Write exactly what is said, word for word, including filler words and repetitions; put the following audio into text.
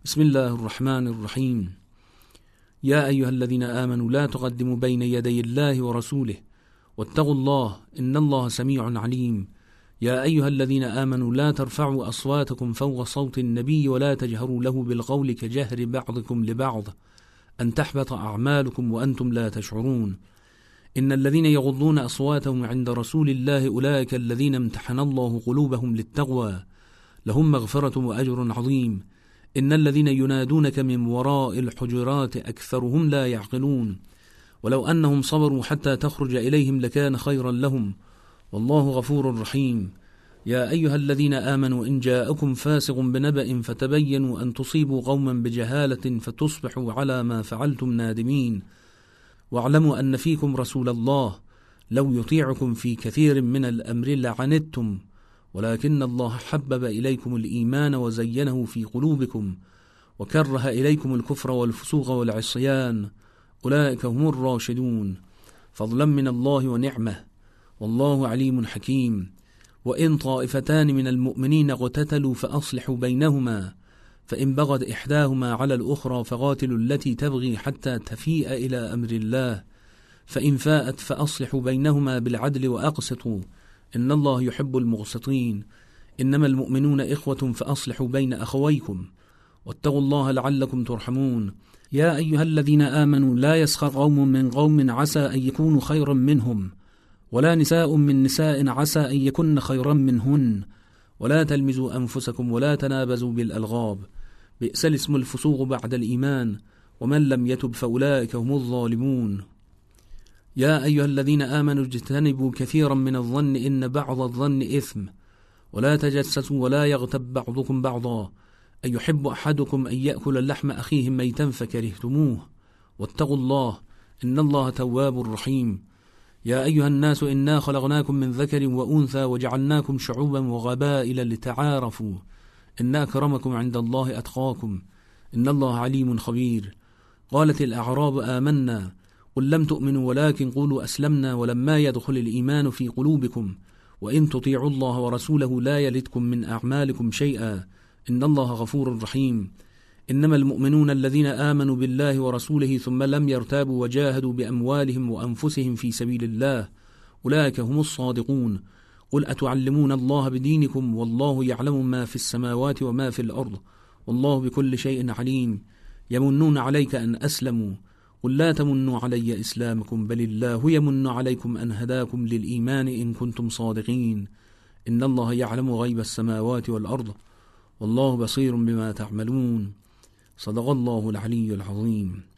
بسم الله الرحمن الرحيم. يا أيها الذين آمنوا لا تقدموا بين يدي الله ورسوله واتقوا الله إن الله سميع عليم. يا أيها الذين آمنوا لا ترفعوا أصواتكم فوق صوت النبي ولا تجهروا له بالقول كجهر بعضكم لبعض أن تحبط أعمالكم وأنتم لا تشعرون. إن الذين يغضون أصواتهم عند رسول الله أولئك الذين امتحن الله قلوبهم للتقوى لهم مغفرة وأجر عظيم. إن الذين ينادونك من وراء الحجرات أكثرهم لا يعقلون. ولو أنهم صبروا حتى تخرج إليهم لكان خيرا لهم والله غفور رحيم. يا أيها الذين آمنوا إن جاءكم فاسق بنبأ فتبينوا أن تصيبوا قوما بجهالة فتصبحوا على ما فعلتم نادمين. واعلموا أن فيكم رسول الله لو يطيعكم في كثير من الأمر لعنتم ولكن الله حبب إليكم الإيمان وزينه في قلوبكم وكره إليكم الكفر والفسوق والعصيان أولئك هم الراشدون فضلا من الله ونعمه والله عليم حكيم. وإن طائفتان من المؤمنين اقتتلوا فأصلحوا بينهما فإن بغت إحداهما على الأخرى فقاتلوا التي تبغي حتى تفيء إلى أمر الله فإن فاءت فأصلحوا بينهما بالعدل وأقسطوا إن الله يحب المقسطين. إنما المؤمنون إخوة فأصلحوا بين أخويكم واتقوا الله لعلكم ترحمون. يا أيها الذين آمنوا لا يسخر قوم من قوم عسى أن يكونوا خيرا منهم ولا نساء من نساء عسى أن يكن خيرا منهن ولا تلمزوا أنفسكم ولا تنابزوا بالألغاب بئس الاسم الفسوق بعد الإيمان ومن لم يتب فأولئك هم الظالمون. يا أيها الذين آمنوا اجتنبوا كثيرا من الظن إن بعض الظن إثم ولا تجسسوا ولا يغتب بعضكم بعضا أن يحب أحدكم أن يأكل اللحم أخيه ميتا فكرهتموه واتقوا الله إن الله تواب رحيم. يا أيها الناس إنا خلقناكم من ذكر وأنثى وجعلناكم شعوبا وقبائل لتعارفوا إن أكرمكم عند الله أتقاكم إن الله عليم خبير. قالت الأعراب آمنا قل لم تؤمنوا ولكن قولوا أسلمنا ولما يدخل الإيمان في قلوبكم وإن تطيعوا الله ورسوله لا يلدكم من أعمالكم شيئا إن الله غفور رحيم. إنما المؤمنون الذين آمنوا بالله ورسوله ثم لم يرتابوا وجاهدوا بأموالهم وأنفسهم في سبيل الله أولئك هم الصادقون. قل أتعلمون الله بدينكم والله يعلم ما في السماوات وما في الأرض والله بكل شيء عليم. يمنون عليك أن أسلموا قل لا تمنوا علي إسلامكم بل الله يمن عليكم أن هداكم للإيمان إن كنتم صادقين إن الله يعلم غيب السماوات والأرض والله بصير بما تعملون. صدق الله العلي العظيم.